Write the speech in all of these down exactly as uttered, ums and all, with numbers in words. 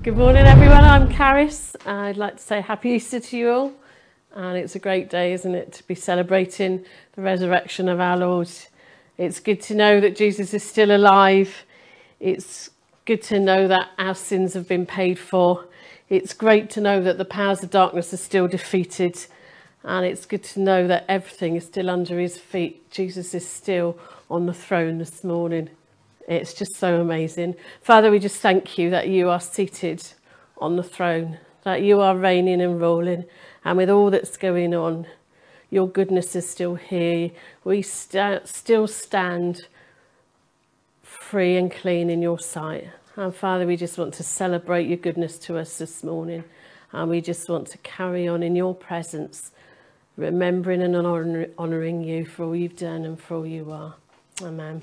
Good morning everyone, I'm Caris. I'd like to say happy Easter to you all, and it's a great day, isn't it, to be celebrating the resurrection of our Lord. It's good to know that Jesus is still alive. It's good to know that our sins have been paid for. It's great to know that the powers of darkness are still defeated, and it's good to know that everything is still under his feet. Jesus is still on the throne this morning. It's just so amazing. Father, we just thank you that you are seated on the throne, that you are reigning and ruling, and with all that's going on, your goodness is still here. We st- still stand free and clean in your sight. And Father, we just want to celebrate your goodness to us this morning, and we just want to carry on in your presence, remembering and honouring you for all you've done and for all you are. Amen.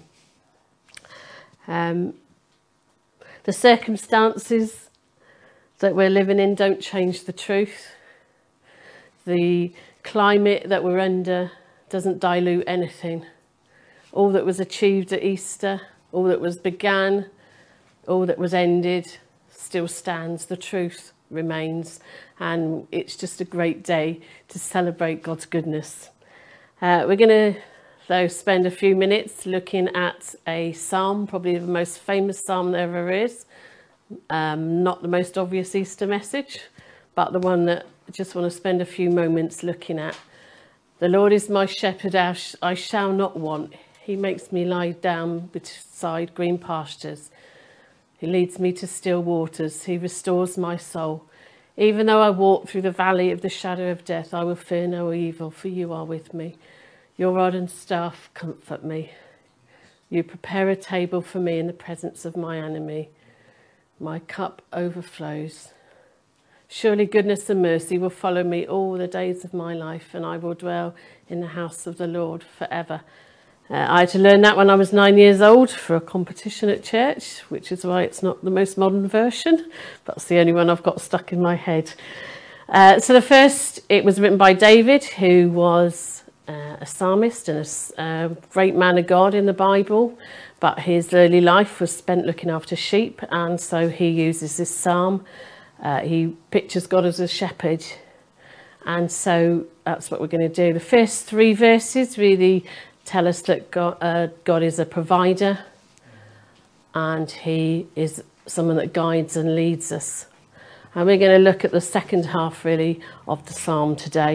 Um, the circumstances that we're living in don't change the truth. The climate that we're under doesn't dilute anything. All that was achieved at Easter, all that was began, all that was ended still stands. The truth remains, and it's just a great day to celebrate God's goodness. Uh, we're going to though spend a few minutes looking at a psalm, probably the most famous psalm there ever is. Um, not the most obvious Easter message, but the one that I just want to spend a few moments looking at. The Lord is my shepherd, I shall not want. He makes me lie down beside green pastures. He leads me to still waters. He restores my soul. Even though I walk through the valley of the shadow of death, I will fear no evil, for you are with me. Your rod and staff comfort me. You prepare a table for me in the presence of my enemy. My cup overflows. Surely goodness and mercy will follow me all the days of my life, and I will dwell in the house of the Lord forever. Uh, I had to learn that when I was nine years old for a competition at church, which is why it's not the most modern version. That's the only one I've got stuck in my head. Uh, so the first, it was written by David, who was Uh, a psalmist and a uh, great man of God in the Bible, but his early life was spent looking after sheep, and so he uses this psalm. Uh, he pictures God as a shepherd, and so that's what we're going to do. The first three verses really tell us that God, uh, God is a provider, and he is someone that guides and leads us. And we're going to look at the second half really of the psalm today.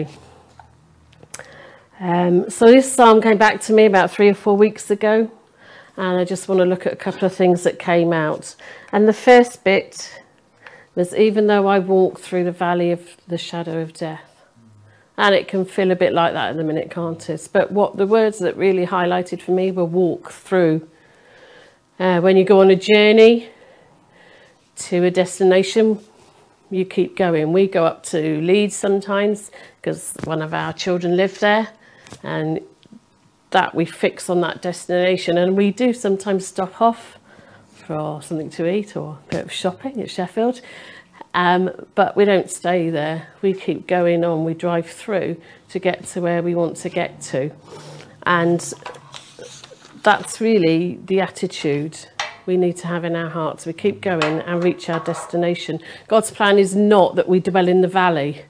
Um, so this psalm came back to me about three or four weeks ago, and I just want to look at a couple of things that came out. And the first bit was, even though I walk through the valley of the shadow of death. And it can feel a bit like that in the minute, can't it? But what the words that really highlighted for me were walk through. Uh, when you go on a journey to a destination, you keep going. We go up to Leeds sometimes because one of our children live there, and that we fix on that destination, and we do sometimes stop off for something to eat or a bit of shopping at Sheffield, um, but we don't stay there. We keep going on. We drive through to get to where we want to get to, and that's really the attitude we need to have in our hearts. We keep going and reach our destination. God's plan is not that we dwell in the valley.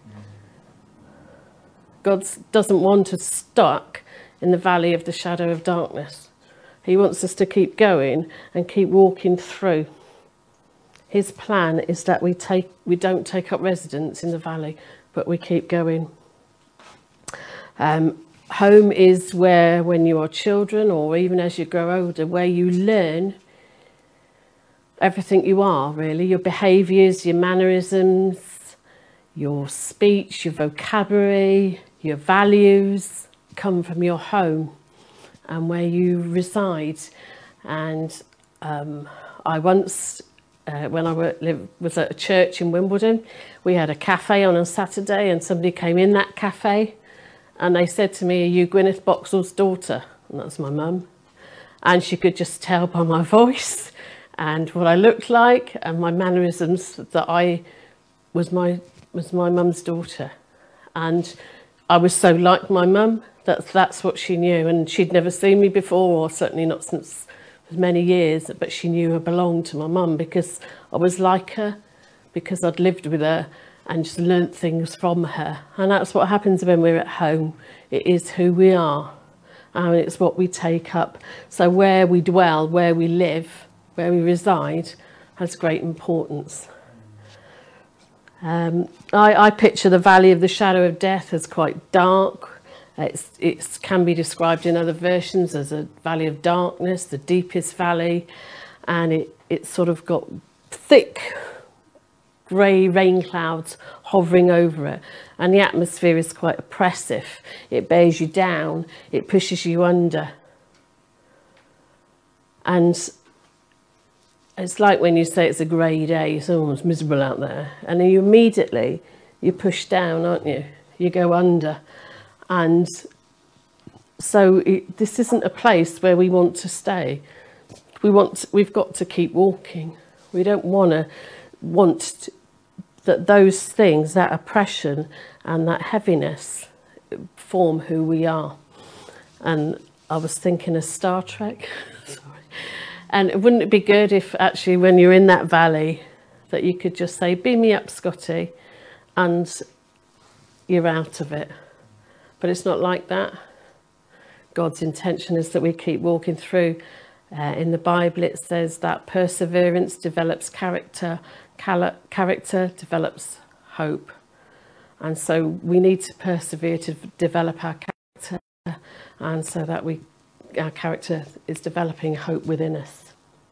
God doesn't want us stuck in the valley of the shadow of darkness. He wants us to keep going and keep walking through. His plan is that we take we don't take up residence in the valley, but we keep going. Um, home is where, when you are children, or even as you grow older, where you learn everything you are, really. Your behaviours, your mannerisms, your speech, your vocabulary, your values come from your home and where you reside. And um, I once, uh, when I worked, lived, was at a church in Wimbledon, we had a cafe on a Saturday, and somebody came in that cafe and they said to me, "Are you Gwyneth Boxall's daughter?" And that's my mum. And she could just tell by my voice and what I looked like and my mannerisms that I was my was my mum's daughter. And I was so like my mum that that's what she knew, and she'd never seen me before, or certainly not since many years, but she knew I belonged to my mum because I was like her, because I'd lived with her and just learnt things from her. And that's what happens when we're at home. It is who we are, and it's what we take up. So where we dwell, where we live, where we reside, has great importance. Um, I, I picture the valley of the shadow of death as quite dark. It's, it can be described in other versions as a valley of darkness, the deepest valley, and it, it's sort of got thick grey rain clouds hovering over it, and the atmosphere is quite oppressive. It bears you down, it pushes you under. And it's like when you say it's a grey day, so it's miserable out there, and then you immediately, you're pushed down, aren't you? You go under. And so it, this isn't a place where we want to stay. We want to, we've got to keep walking. We don't want to want to, that those things, that oppression and that heaviness form who we are. And I was thinking of Star Trek. Sorry. And wouldn't it be good if actually when you're in that valley that you could just say, beam me up, Scotty, and you're out of it. But it's not like that. God's intention is that we keep walking through. Uh, in the Bible it says that perseverance develops character, cal- character develops hope. And so we need to persevere to develop our character, and so that we, our character is developing hope within us.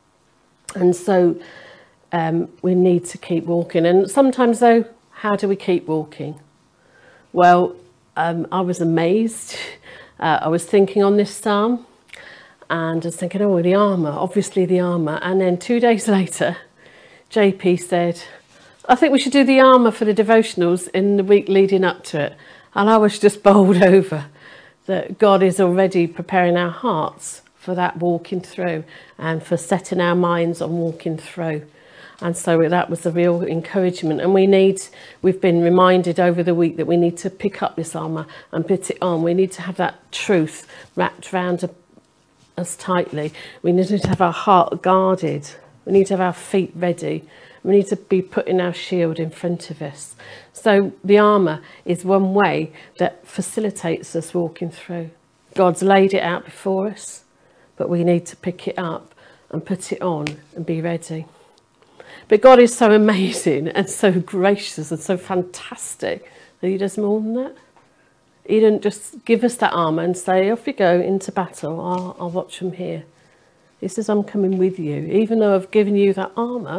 And so um, we need to keep walking. And sometimes though, how do we keep walking? Well, Um, I was amazed. Uh, I was thinking on this psalm, and I was thinking, oh, the armour, obviously the armour. And then two days later, J P said, I think we should do the armour for the devotionals in the week leading up to it. And I was just bowled over that God is already preparing our hearts for that walking through, and for setting our minds on walking through. And so that was a real encouragement. And we need, we've been reminded over the week that we need to pick up this armour and put it on. We need to have that truth wrapped around us tightly. We need to have our heart guarded. We need to have our feet ready. We need to be putting our shield in front of us. So the armour is one way that facilitates us walking through. God's laid it out before us, but we need to pick it up and put it on and be ready. But God is so amazing and so gracious and so fantastic that he does more than that. He didn't just give us that armour and say, off you go into battle, I'll, I'll watch from here. He says, I'm coming with you. Even though I've given you that armour,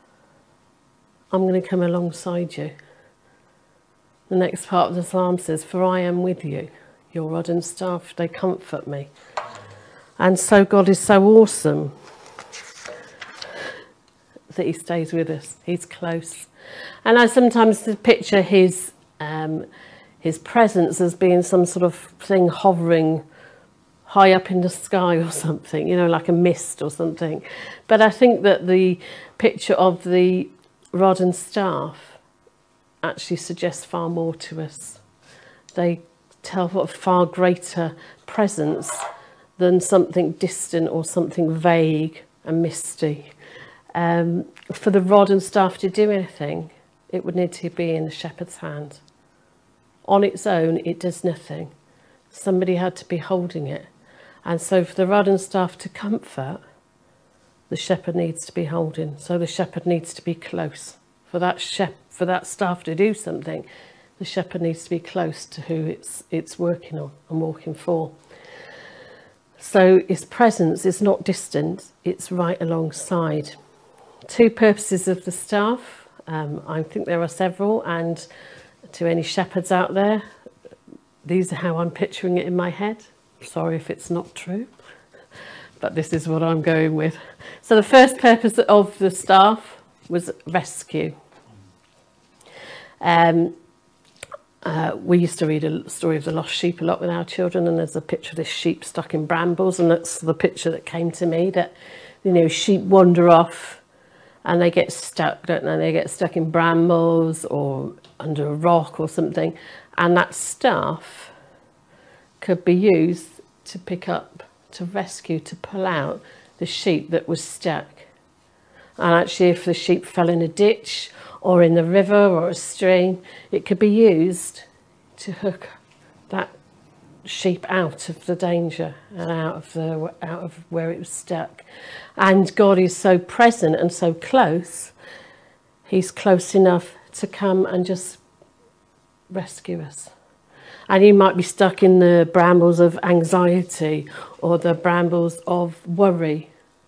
I'm going to come alongside you. The next part of the psalm says, for I am with you. Your rod and staff, they comfort me. And so God is so awesome that he stays with us. He's close. And I sometimes picture his um, his presence as being some sort of thing hovering high up in the sky or something, you know, like a mist or something. But I think that the picture of the rod and staff actually suggests far more to us. They tell of a far greater presence than something distant or something vague and misty. Um, for the rod and staff to do anything, it would need to be in the shepherd's hand. On its own, it does nothing. Somebody had to be holding it. And so for the rod and staff to comfort, the shepherd needs to be holding. So the shepherd needs to be close. For that shep- for that staff to do something, the shepherd needs to be close to who it's it's working on and walking for. So his presence is not distant, it's right alongside. Two purposes of the staff. Um, I think there are several, and to any shepherds out there, these are how I'm picturing it in my head. Sorry if it's not true, but this is what I'm going with. So the first purpose of the staff was rescue. Um, uh, we used to read a story of the lost sheep a lot with our children, and there's a picture of this sheep stuck in brambles, and that's the picture that came to me, that, you know, sheep wander off and they get stuck, don't they? They get stuck in brambles or under a rock or something, and that staff could be used to pick up, to rescue, to pull out the sheep that was stuck. And actually, if the sheep fell in a ditch or in the river or a stream. It could be used to hook that sheep out of the danger and out of the out of where it was stuck. And God is so present and so close. He's close enough to come and just rescue us. And you might be stuck in the brambles of anxiety or the brambles of worry.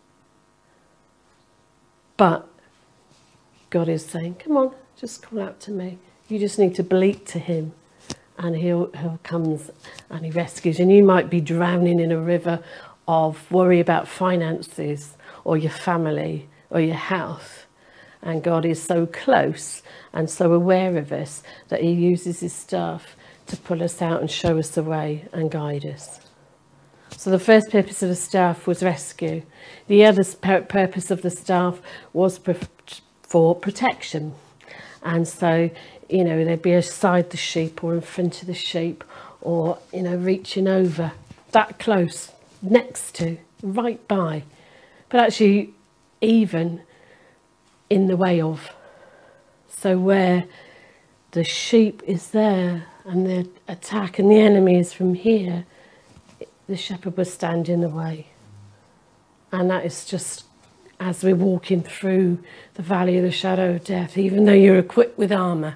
But God is saying, come on, just call out to me. You just need to bleat to him, and he'll, he'll comes and he rescues. And you might be drowning in a river of worry about finances or your family or your health. And God is so close and so aware of us that he uses his staff to pull us out and show us the way and guide us. So the first purpose of the staff was rescue. The other purpose of the staff was for protection. And so, you know, they'd be beside the sheep or in front of the sheep, or, you know, reaching over, that close, next to, right by, but actually even in the way of. So where the sheep is there and the attack and the enemy is from here, the shepherd will stand in the way. And that is just, as we're walking through the valley of the shadow of death, even though you're equipped with armour,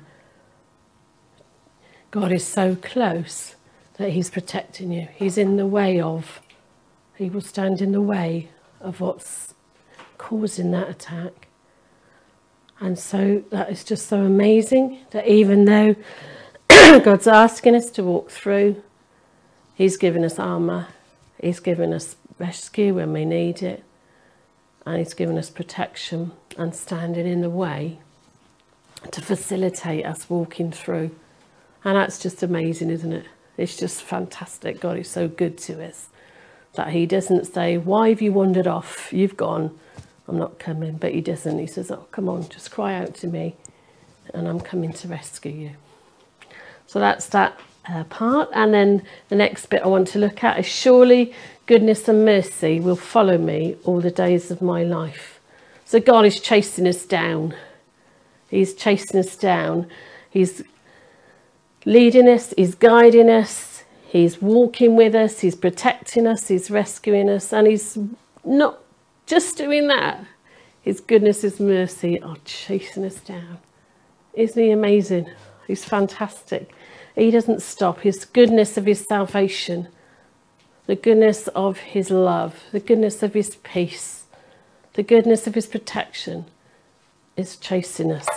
God is so close that he's protecting you. He's in the way of, he will stand in the way of what's causing that attack. And so that is just so amazing that even though God's asking us to walk through, he's given us armour, he's given us rescue when we need it, and he's given us protection and standing in the way to facilitate us walking through. And that's just amazing, isn't it? It's just fantastic. God is so good to us that he doesn't say, why have you wandered off? You've gone, I'm not coming. But he doesn't. He says, oh, come on, just cry out to me and I'm coming to rescue you. So that's that uh, part. And then the next bit I want to look at is, surely goodness and mercy will follow me all the days of my life. So God is chasing us down. He's chasing us down. He's leading us, he's guiding us, he's walking with us, he's protecting us, he's rescuing us, and he's not just doing that. His goodness, his mercy are chasing us down. Isn't he amazing? He's fantastic. He doesn't stop. His goodness of his salvation, the goodness of his love, the goodness of his peace, the goodness of his protection is chasing us.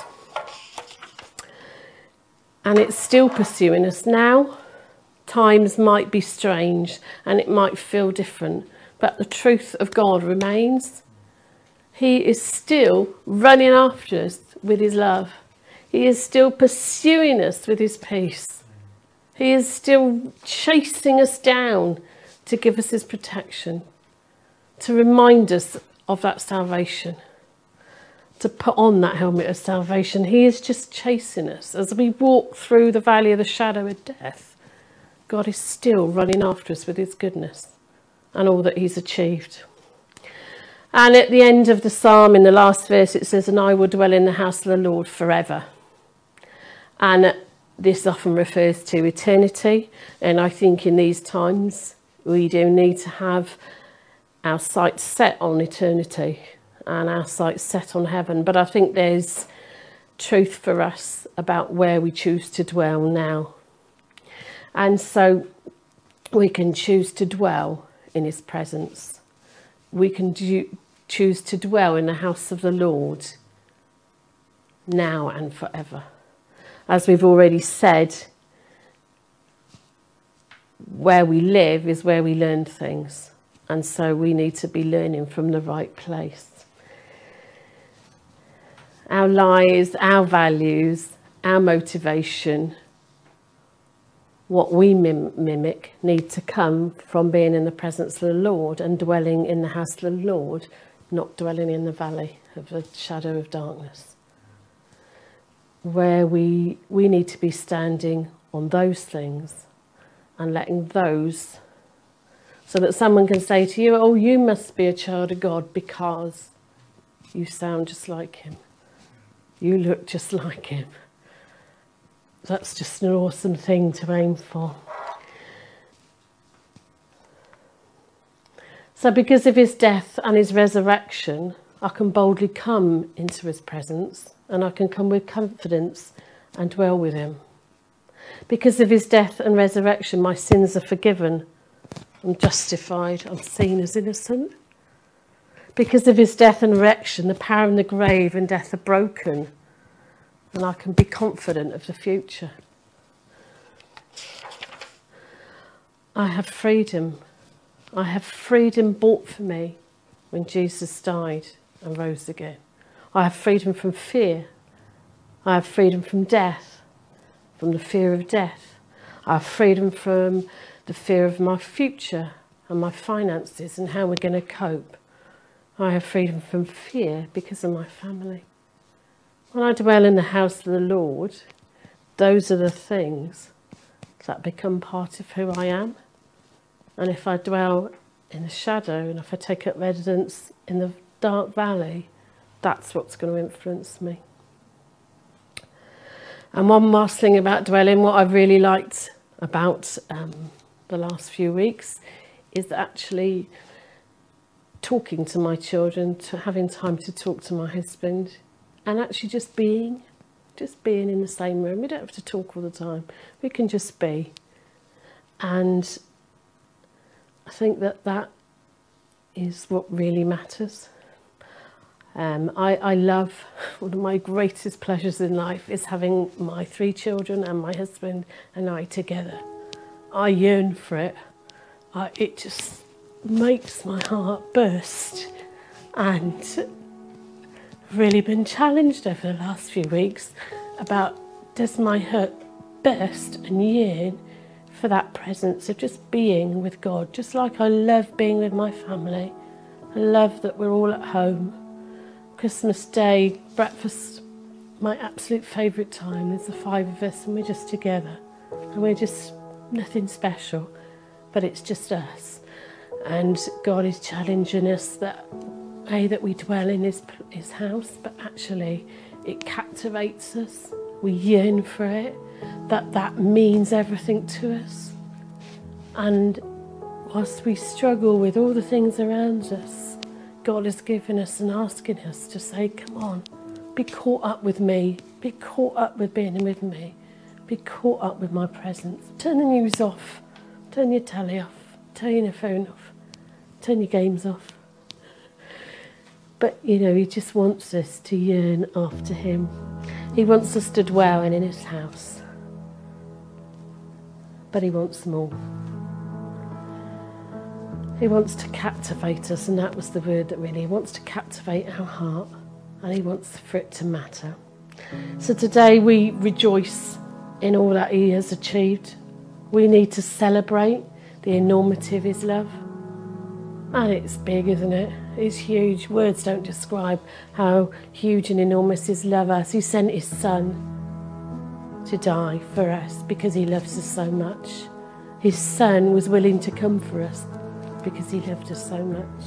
And it's still pursuing us now. Times might be strange and it might feel different, but the truth of God remains. He is still running after us with his love. He is still pursuing us with his peace. He is still chasing us down to give us his protection, to remind us of that salvation, to put on that helmet of salvation. He is just chasing us. As we walk through the valley of the shadow of death, God is still running after us with his goodness and all that he's achieved. And at the end of the psalm, in the last verse, it says, and I will dwell in the house of the Lord forever. And this often refers to eternity. And I think in these times, we do need to have our sights set on eternity and our sights set on heaven. But I think there's truth for us about where we choose to dwell now. And so we can choose to dwell in his presence. We can do, choose to dwell in the house of the Lord now and forever. As we've already said, where we live is where we learn things. And so we need to be learning from the right place. Our lives, our values, our motivation, what we mim mimic need to come from being in the presence of the Lord and dwelling in the house of the Lord, not dwelling in the valley of the shadow of darkness. Where we, we need to be standing on those things and letting those, so that someone can say to you, oh, you must be a child of God because you sound just like him. You look just like him. That's just an awesome thing to aim for. So because of his death and his resurrection, I can boldly come into his presence, and I can come with confidence and dwell with him. Because of his death and resurrection, my sins are forgiven. I'm justified. I'm seen as innocent. Because of his death and resurrection, the power in the grave and death are broken, and I can be confident of the future. I have freedom. I have freedom bought for me when Jesus died and rose again. I have freedom from fear. I have freedom from death, from the fear of death. I have freedom from the fear of my future and my finances and how we're going to cope. I have freedom from fear because of my family. When I dwell in the house of the Lord, those are the things that become part of who I am. And if I dwell in the shadow, and if I take up residence in the dark valley, that's what's going to influence me. And one last thing about dwelling, what I've really liked about um, the last few weeks is actually talking to my children, to having time to talk to my husband, and actually just being, just being in the same room. We don't have to talk all the time. We can just be. And I think that that is what really matters. Um, I, I love, one of my greatest pleasures in life is having my three children and my husband and I together. I yearn for it. I, it just makes my heart burst, and I've really been challenged over the last few weeks about, does my heart burst and yearn for that presence of just being with God, just like I love being with my family. I love that we're all at home. Christmas Day, breakfast, my absolute favourite time. There's the five of us and we're just together. And we're just nothing special, but it's just us. And God is challenging us that, A, that we dwell in his, his house, but actually it captivates us. We yearn for it, that that means everything to us. And whilst we struggle with all the things around us, God has given us and asking us to say, come on, be caught up with me, be caught up with being with me, be caught up with my presence. Turn the news off, turn your telly off, turn your phone off, turn your games off. But, you know, he just wants us to yearn after him. He wants us to dwell in his house. But he wants more. He wants to captivate us, and that was the word that really, he wants to captivate our heart, and he wants for it to matter. So today we rejoice in all that he has achieved. We need to celebrate the enormity of his love. And it's big, isn't it? It's huge. Words don't describe how huge and enormous his love is. He sent his son to die for us because he loves us so much. His son was willing to come for us because he loved us so much.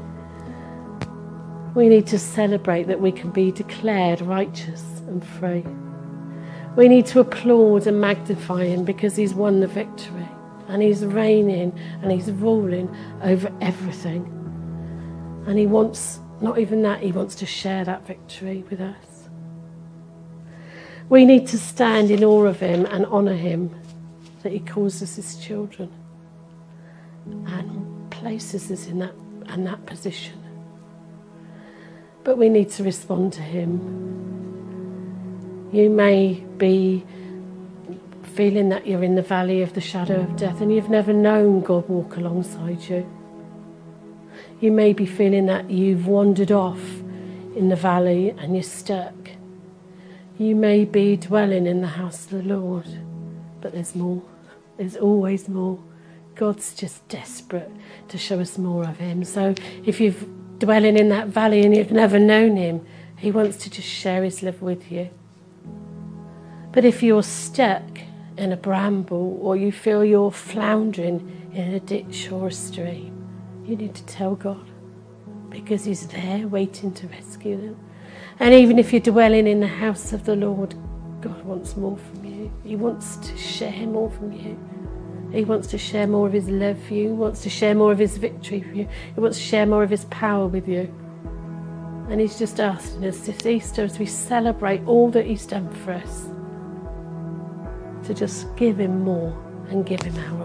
We need to celebrate that we can be declared righteous and free. We need to applaud and magnify him because he's won the victory. And he's reigning and he's ruling over everything. And he wants, not even that, he wants to share that victory with us. We need to stand in awe of him and honour him, that he calls us his children and places us in that, in that position. But we need to respond to him. You may be feeling that you're in the valley of the shadow of death and you've never known God walk alongside you. You may be feeling that you've wandered off in the valley and you're stuck. You may be dwelling in the house of the Lord, but there's more. There's always more. God's just desperate to show us more of him. So if you're dwelling in that valley and you've never known him, he wants to just share his love with you. But if you're stuck in a bramble, or you feel you're floundering in a ditch or a stream, you need to tell God, because he's there waiting to rescue them. And even if you're dwelling in the house of the Lord, God wants more from you. He wants to share more from you. He wants to share more of his love for you. He wants to share more of his victory for you. He wants to share more of his power with you. And he's just asking us this Easter, as we celebrate all that he's done for us, to just give him more and give him our